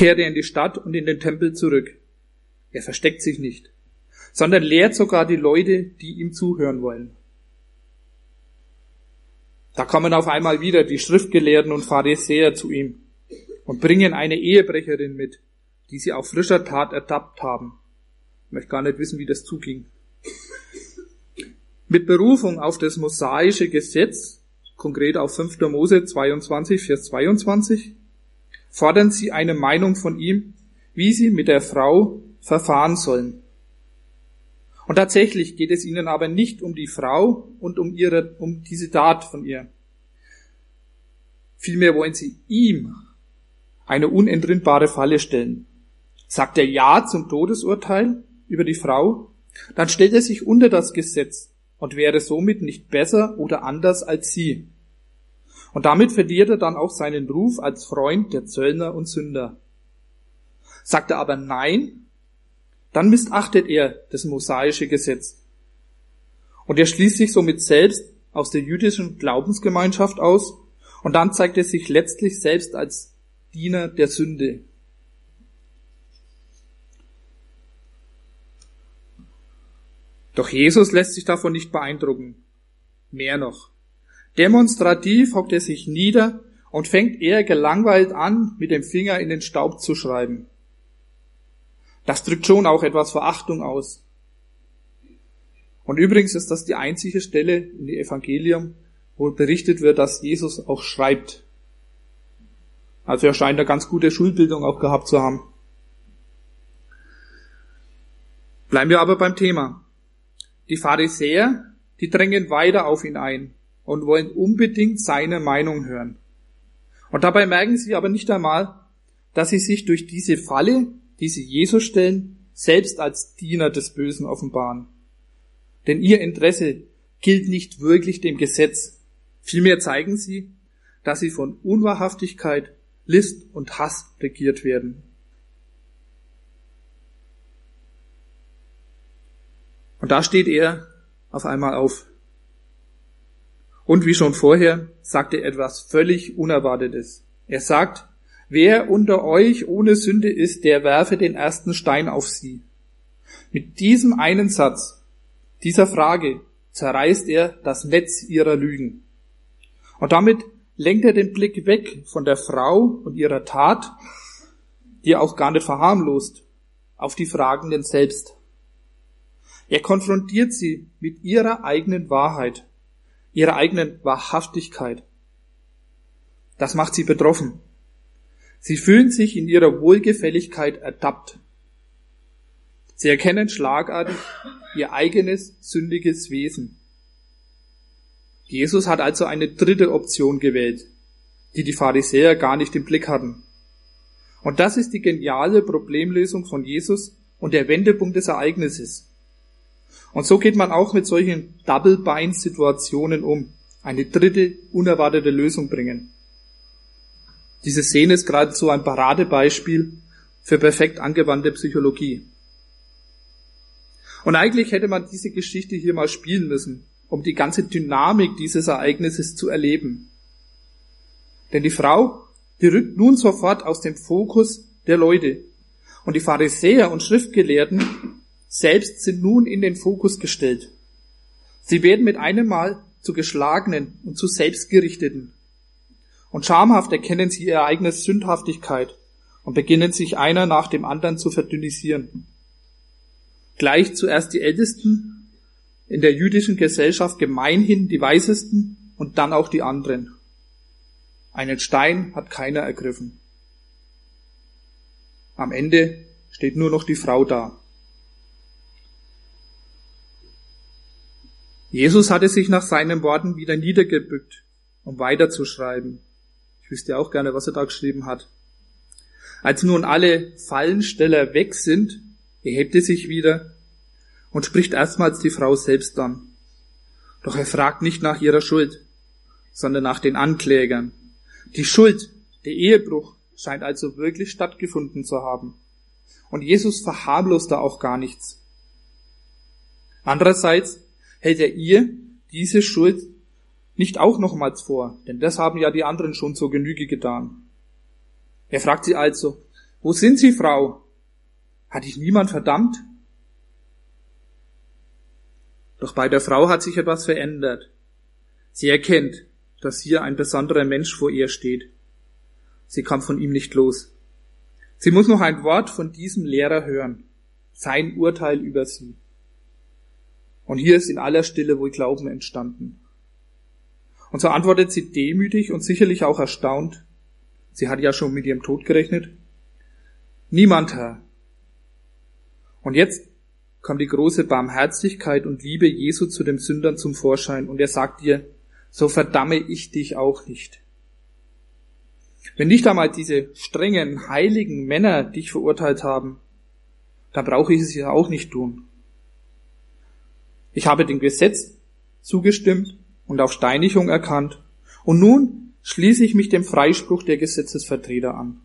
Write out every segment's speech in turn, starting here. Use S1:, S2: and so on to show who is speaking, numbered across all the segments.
S1: kehrt er in die Stadt und in den Tempel zurück. Er versteckt sich nicht, sondern lehrt sogar die Leute, die ihm zuhören wollen. Da kommen auf einmal wieder die Schriftgelehrten und Pharisäer zu ihm und bringen eine Ehebrecherin mit, die sie auf frischer Tat ertappt haben. Ich möchte gar nicht wissen, wie das zuging. Mit Berufung auf das mosaische Gesetz, konkret auf 5. Mose 22, Vers 22, fordern sie eine Meinung von ihm, wie sie mit der Frau verfahren sollen. Und tatsächlich geht es ihnen aber nicht um die Frau und um diese Tat von ihr. Vielmehr wollen sie ihm eine unentrinnbare Falle stellen. Sagt er Ja zum Todesurteil über die Frau, dann stellt er sich unter das Gesetz und wäre somit nicht besser oder anders als sie. Und damit verliert er dann auch seinen Ruf als Freund der Zöllner und Sünder. Sagt er aber Nein, dann missachtet er das mosaische Gesetz. Und er schließt sich somit selbst aus der jüdischen Glaubensgemeinschaft aus und dann zeigt er sich letztlich selbst als Diener der Sünde. Doch Jesus lässt sich davon nicht beeindrucken. Mehr noch. Demonstrativ hockt er sich nieder und fängt eher gelangweilt an, mit dem Finger in den Staub zu schreiben. Das drückt schon auch etwas Verachtung aus. Und übrigens ist das die einzige Stelle in dem Evangelium, wo berichtet wird, dass Jesus auch schreibt. Also er scheint eine ganz gute Schulbildung auch gehabt zu haben. Bleiben wir aber beim Thema. Die Pharisäer, die drängen weiter auf ihn ein und wollen unbedingt seine Meinung hören. Und dabei merken sie aber nicht einmal, dass sie sich durch diese Falle, die sie Jesus stellen, selbst als Diener des Bösen offenbaren. Denn ihr Interesse gilt nicht wirklich dem Gesetz. Vielmehr zeigen sie, dass sie von Unwahrhaftigkeit, List und Hass regiert werden. Und da steht er auf einmal auf. Und wie schon vorher sagt er etwas völlig Unerwartetes. Er sagt, wer unter euch ohne Sünde ist, der werfe den ersten Stein auf sie. Mit diesem einen Satz, dieser Frage, zerreißt er das Netz ihrer Lügen. Und damit lenkt er den Blick weg von der Frau und ihrer Tat, die er auch gar nicht verharmlost, auf die Fragenden selbst. Er konfrontiert sie mit ihrer eigenen Wahrheit, ihrer eigenen Wahrhaftigkeit. Das macht sie betroffen. Sie fühlen sich in ihrer Wohlgefälligkeit ertappt. Sie erkennen schlagartig ihr eigenes sündiges Wesen. Jesus hat also eine dritte Option gewählt, die die Pharisäer gar nicht im Blick hatten. Und das ist die geniale Problemlösung von Jesus und der Wendepunkt des Ereignisses. Und so geht man auch mit solchen Double-Bind-Situationen um. Eine dritte, unerwartete Lösung bringen. Diese Szene ist geradezu ein Paradebeispiel für perfekt angewandte Psychologie. Und eigentlich hätte man diese Geschichte hier mal spielen müssen, um die ganze Dynamik dieses Ereignisses zu erleben. Denn die Frau, die rückt nun sofort aus dem Fokus der Leute. Und die Pharisäer und Schriftgelehrten selbst sind nun in den Fokus gestellt. Sie werden mit einem Mal zu Geschlagenen und zu Selbstgerichteten. Und schamhaft erkennen sie ihre eigene Sündhaftigkeit und beginnen sich einer nach dem anderen zu verdünnisieren. Gleich zuerst die Ältesten, in der jüdischen Gesellschaft gemeinhin die Weisesten und dann auch die anderen. Einen Stein hat keiner ergriffen. Am Ende steht nur noch die Frau da. Jesus hatte sich nach seinen Worten wieder niedergebückt, um weiterzuschreiben. Ich wüsste auch gerne, was er da geschrieben hat. Als nun alle Fallensteller weg sind, erhebt er sich wieder und spricht erstmals die Frau selbst an. Doch er fragt nicht nach ihrer Schuld, sondern nach den Anklägern. Die Schuld, der Ehebruch, scheint also wirklich stattgefunden zu haben. Und Jesus verharmlost da auch gar nichts. Andererseits hält er ihr diese Schuld nicht auch nochmals vor, denn das haben ja die anderen schon zur Genüge getan. Er fragt sie also, Wo sind Sie, Frau? Hat dich niemand verdammt? Doch bei der Frau hat sich etwas verändert. Sie erkennt, dass hier ein besonderer Mensch vor ihr steht. Sie kommt von ihm nicht los. Sie muss noch ein Wort von diesem Lehrer hören, sein Urteil über sie. Und hier ist in aller Stille wohl Glauben entstanden. Und so antwortet sie demütig und sicherlich auch erstaunt. Sie hat ja schon mit ihrem Tod gerechnet. Niemand, Herr. Und jetzt kommt die große Barmherzigkeit und Liebe Jesu zu dem Sündern zum Vorschein und er sagt ihr, so verdamme ich dich auch nicht. Wenn nicht einmal diese strengen, heiligen Männer dich verurteilt haben, dann brauche ich es ja auch nicht tun. Ich habe dem Gesetz zugestimmt und auf Steinigung erkannt und nun schließe ich mich dem Freispruch der Gesetzesvertreter an.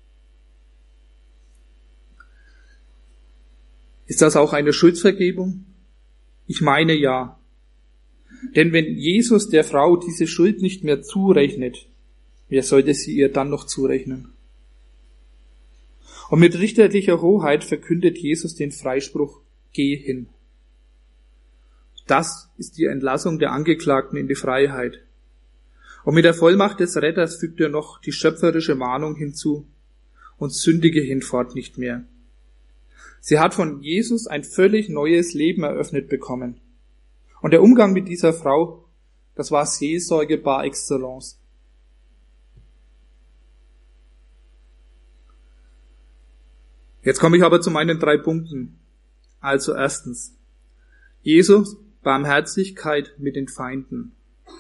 S1: Ist das auch eine Schuldvergebung? Ich meine ja. Denn wenn Jesus der Frau diese Schuld nicht mehr zurechnet, wer sollte sie ihr dann noch zurechnen? Und mit richterlicher Hoheit verkündet Jesus den Freispruch, geh hin. Das ist die Entlassung der Angeklagten in die Freiheit. Und mit der Vollmacht des Retters fügt er noch die schöpferische Mahnung hinzu, und sündige hinfort nicht mehr. Sie hat von Jesus ein völlig neues Leben eröffnet bekommen. Und der Umgang mit dieser Frau, das war Seelsorge par excellence. Jetzt komme ich aber zu meinen 3 Punkten. Also erstens, Jesus, Barmherzigkeit mit den Feinden.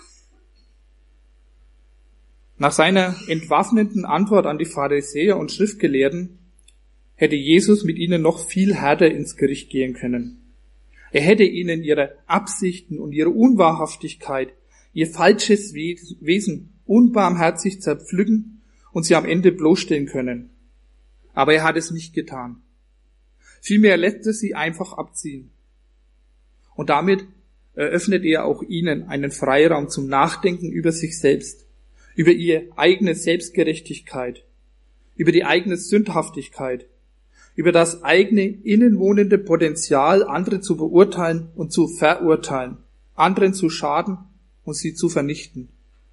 S1: Nach seiner entwaffnenden Antwort an die Pharisäer und Schriftgelehrten hätte Jesus mit ihnen noch viel härter ins Gericht gehen können. Er hätte ihnen ihre Absichten und ihre Unwahrhaftigkeit, ihr falsches Wesen unbarmherzig zerpflücken und sie am Ende bloßstellen können. Aber er hat es nicht getan. Vielmehr lässt er sie einfach abziehen. Und damit eröffnet er auch ihnen einen Freiraum zum Nachdenken über sich selbst, über ihre eigene Selbstgerechtigkeit, über die eigene Sündhaftigkeit, über das eigene innenwohnende Potenzial, andere zu beurteilen und zu verurteilen, anderen zu schaden und sie zu vernichten.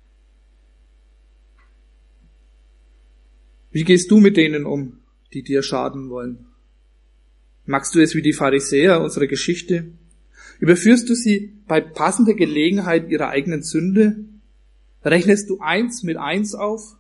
S1: Wie gehst du mit denen um, die dir schaden wollen? Magst du es wie die Pharisäer unserer Geschichte? Überführst du sie bei passender Gelegenheit ihrer eigenen Sünde? Rechnest du 1 mit 1 auf?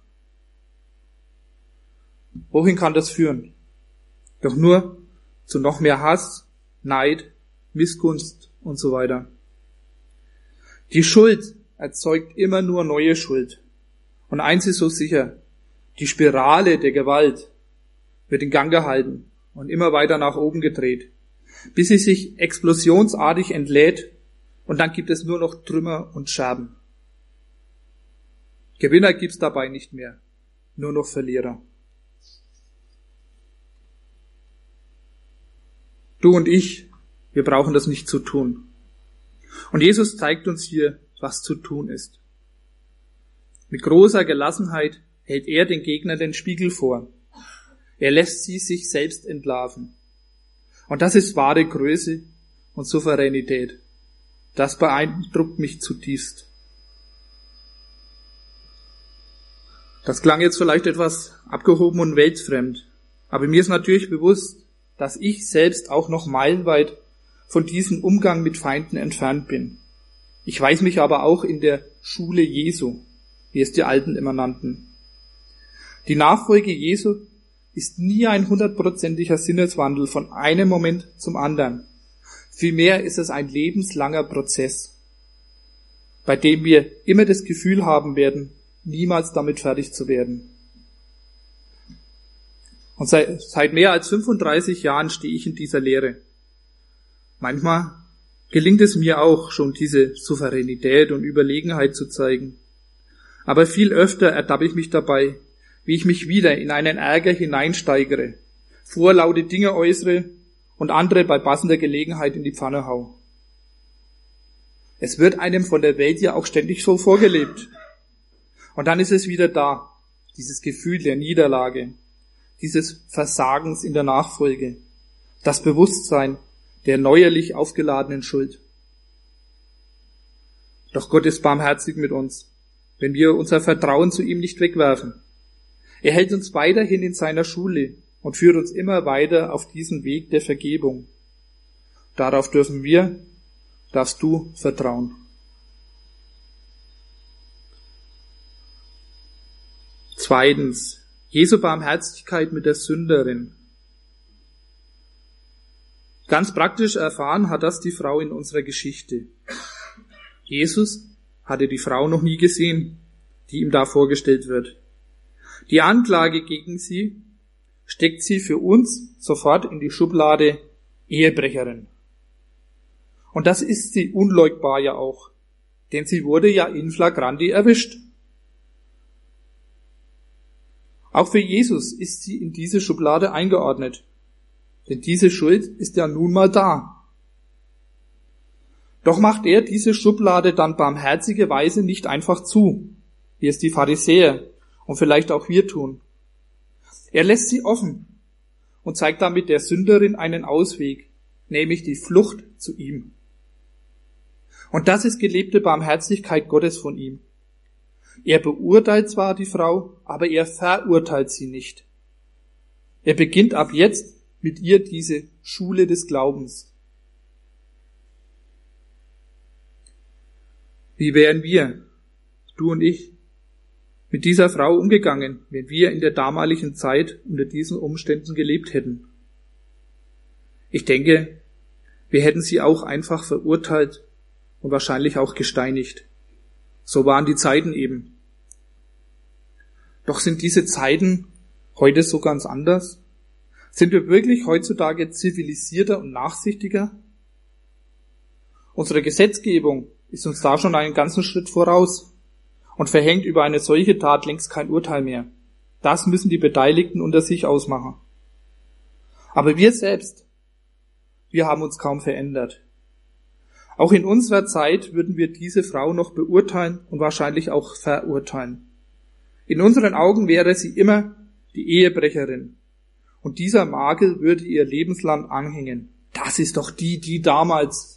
S1: Wohin kann das führen? Doch nur zu noch mehr Hass, Neid, Missgunst und so weiter. Die Schuld erzeugt immer nur neue Schuld. Und eins ist so sicher, die Spirale der Gewalt wird in Gang gehalten und immer weiter nach oben gedreht, bis sie sich explosionsartig entlädt und dann gibt es nur noch Trümmer und Scherben. Gewinner gibt's dabei nicht mehr, nur noch Verlierer. Du und ich, wir brauchen das nicht zu tun. Und Jesus zeigt uns hier, was zu tun ist. Mit großer Gelassenheit hält er den Gegnern den Spiegel vor. Er lässt sie sich selbst entlarven. Und das ist wahre Größe und Souveränität. Das beeindruckt mich zutiefst. Das klang jetzt vielleicht etwas abgehoben und weltfremd, aber mir ist natürlich bewusst, dass ich selbst auch noch meilenweit von diesem Umgang mit Feinden entfernt bin. Ich weiß mich aber auch in der Schule Jesu, wie es die Alten immer nannten. Die Nachfolge Jesu ist nie ein 100%iger Sinneswandel von einem Moment zum anderen. Vielmehr ist es ein lebenslanger Prozess, bei dem wir immer das Gefühl haben werden, niemals damit fertig zu werden. Und seit mehr als 35 Jahren stehe ich in dieser Lehre. Manchmal gelingt es mir auch, schon diese Souveränität und Überlegenheit zu zeigen. Aber viel öfter ertappe ich mich dabei, wie ich mich wieder in einen Ärger hineinsteigere, vorlaute Dinge äußere und andere bei passender Gelegenheit in die Pfanne hau. Es wird einem von der Welt ja auch ständig so vorgelebt. Und dann ist es wieder da, dieses Gefühl der Niederlage, dieses Versagens in der Nachfolge, das Bewusstsein der neuerlich aufgeladenen Schuld. Doch Gott ist barmherzig mit uns, wenn wir unser Vertrauen zu ihm nicht wegwerfen. Er hält uns weiterhin in seiner Schule und führt uns immer weiter auf diesen Weg der Vergebung. Darauf darfst du vertrauen. Zweitens, Jesu Barmherzigkeit mit der Sünderin. Ganz praktisch erfahren hat das die Frau in unserer Geschichte. Jesus hatte die Frau noch nie gesehen, die ihm da vorgestellt wird. Die Anklage gegen sie steckt sie für uns sofort in die Schublade Ehebrecherin. Und das ist sie unleugbar ja auch, denn sie wurde ja in flagranti erwischt. Auch für Jesus ist sie in diese Schublade eingeordnet, denn diese Schuld ist ja nun mal da. Doch macht er diese Schublade dann barmherzigerweise nicht einfach zu, wie es die Pharisäer und vielleicht auch wir tun. Er lässt sie offen und zeigt damit der Sünderin einen Ausweg, nämlich die Flucht zu ihm. Und das ist gelebte Barmherzigkeit Gottes von ihm. Er beurteilt zwar die Frau, aber er verurteilt sie nicht. Er beginnt ab jetzt mit ihr diese Schule des Glaubens. Wie wären wir, du und ich, mit dieser Frau umgegangen, wenn wir in der damaligen Zeit unter diesen Umständen gelebt hätten? Ich denke, wir hätten sie auch einfach verurteilt und wahrscheinlich auch gesteinigt. So waren die Zeiten eben. Doch sind diese Zeiten heute so ganz anders? Sind wir wirklich heutzutage zivilisierter und nachsichtiger? Unsere Gesetzgebung ist uns da schon einen ganzen Schritt voraus und verhängt über eine solche Tat längst kein Urteil mehr. Das müssen die Beteiligten unter sich ausmachen. Aber wir selbst, wir haben uns kaum verändert. Auch in unserer Zeit würden wir diese Frau noch beurteilen und wahrscheinlich auch verurteilen. In unseren Augen wäre sie immer die Ehebrecherin. Und dieser Makel würde ihr lebenslang anhängen. Das ist doch die damals.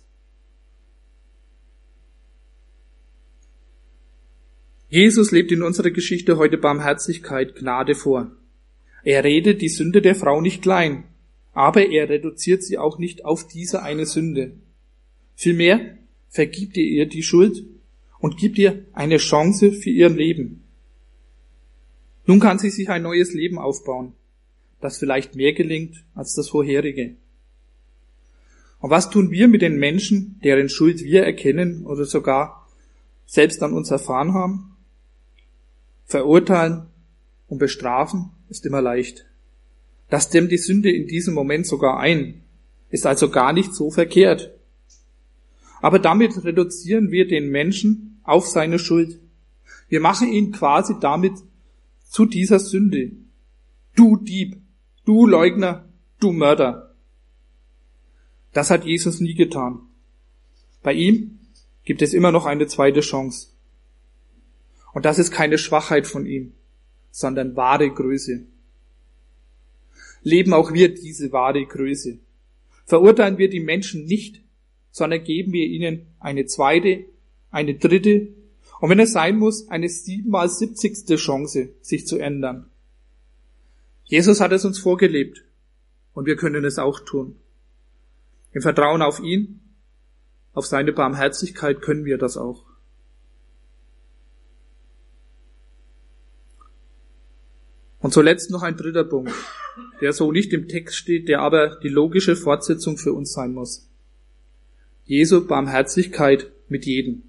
S1: Jesus lebt in unserer Geschichte heute Barmherzigkeit, Gnade vor. Er redet die Sünde der Frau nicht klein, aber er reduziert sie auch nicht auf diese eine Sünde. Vielmehr vergibt er ihr die Schuld und gibt ihr eine Chance für ihr Leben. Nun kann sie sich ein neues Leben aufbauen, das vielleicht mehr gelingt als das vorherige. Und was tun wir mit den Menschen, deren Schuld wir erkennen oder sogar selbst an uns erfahren haben? Verurteilen und bestrafen ist immer leicht. Das dämmt die Sünde in diesem Moment sogar ein, ist also gar nicht so verkehrt. Aber damit reduzieren wir den Menschen auf seine Schuld. Wir machen ihn quasi damit zu dieser Sünde. Du Dieb, du Leugner, du Mörder. Das hat Jesus nie getan. Bei ihm gibt es immer noch eine zweite Chance. Und das ist keine Schwachheit von ihm, sondern wahre Größe. Leben auch wir diese wahre Größe. Verurteilen wir die Menschen nicht, sondern geben wir ihnen eine zweite, eine dritte und wenn es sein muss, eine 7x70. Chance, sich zu ändern. Jesus hat es uns vorgelebt und wir können es auch tun. Im Vertrauen auf ihn, auf seine Barmherzigkeit können wir das auch. Und zuletzt noch ein dritter Punkt, der so nicht im Text steht, der aber die logische Fortsetzung für uns sein muss. Jesu Barmherzigkeit mit jedem.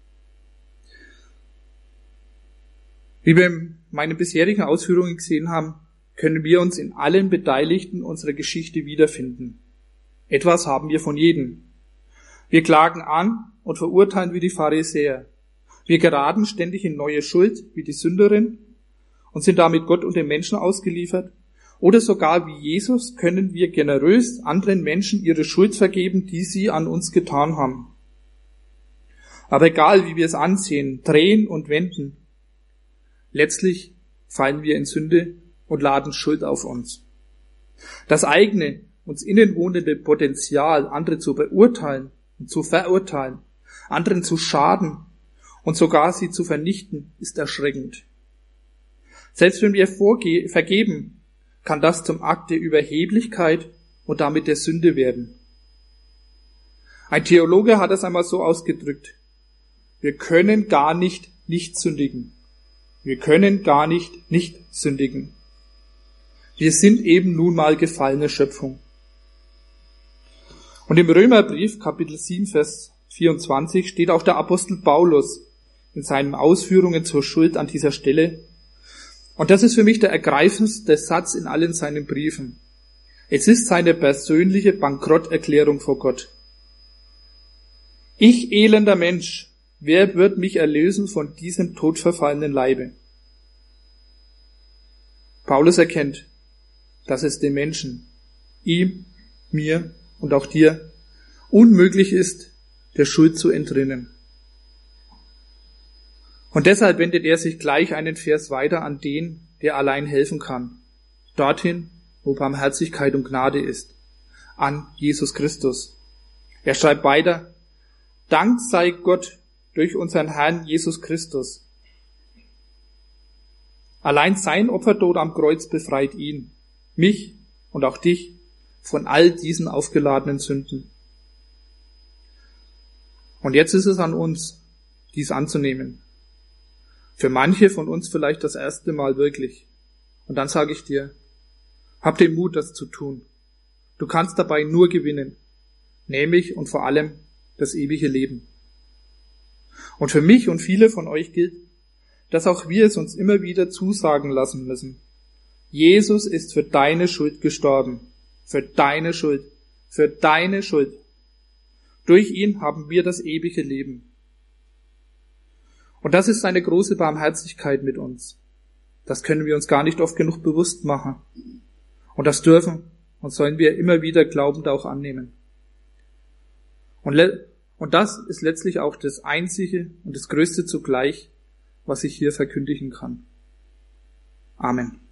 S1: Wie wir in meinen bisherigen Ausführungen gesehen haben, können wir uns in allen Beteiligten unserer Geschichte wiederfinden. Etwas haben wir von jedem. Wir klagen an und verurteilen wie die Pharisäer. Wir geraten ständig in neue Schuld wie die Sünderin und sind damit Gott und den Menschen ausgeliefert. Oder sogar wie Jesus können wir generös anderen Menschen ihre Schuld vergeben, die sie an uns getan haben. Aber egal, wie wir es ansehen, drehen und wenden, letztlich fallen wir in Sünde und laden Schuld auf uns. Das eigene, uns innen wohnende Potenzial, andere zu beurteilen und zu verurteilen, anderen zu schaden und sogar sie zu vernichten, ist erschreckend. Selbst wenn wir vergeben, kann das zum Akt der Überheblichkeit und damit der Sünde werden. Ein Theologe hat es einmal so ausgedrückt: Wir können gar nicht sündigen. Wir können gar nicht sündigen. Wir sind eben nun mal gefallene Schöpfung. Und im Römerbrief, Kapitel 7, Vers 24, steht auch der Apostel Paulus in seinen Ausführungen zur Schuld an dieser Stelle. Und das ist für mich der ergreifendste Satz in allen seinen Briefen. Es ist seine persönliche Bankrotterklärung vor Gott. Ich, elender Mensch, wer wird mich erlösen von diesem todverfallenen Leibe? Paulus erkennt, dass es den Menschen, ihm, mir und auch dir, unmöglich ist, der Schuld zu entrinnen. Und deshalb wendet er sich gleich einen Vers weiter an den, der allein helfen kann. Dorthin, wo Barmherzigkeit und Gnade ist. An Jesus Christus. Er schreibt weiter: Dank sei Gott durch unseren Herrn Jesus Christus. Allein sein Opfertod am Kreuz befreit ihn, mich und auch dich von all diesen aufgeladenen Sünden. Und jetzt ist es an uns, dies anzunehmen. Für manche von uns vielleicht das erste Mal wirklich. Und dann sage ich dir, hab den Mut, das zu tun. Du kannst dabei nur gewinnen, nämlich und vor allem das ewige Leben. Und für mich und viele von euch gilt, dass auch wir es uns immer wieder zusagen lassen müssen. Jesus ist für deine Schuld gestorben. Für deine Schuld. Für deine Schuld. Durch ihn haben wir das ewige Leben. Und das ist seine große Barmherzigkeit mit uns. Das können wir uns gar nicht oft genug bewusst machen. Und das dürfen und sollen wir immer wieder glaubend auch annehmen. Und das ist letztlich auch das Einzige und das Größte zugleich, was ich hier verkündigen kann. Amen.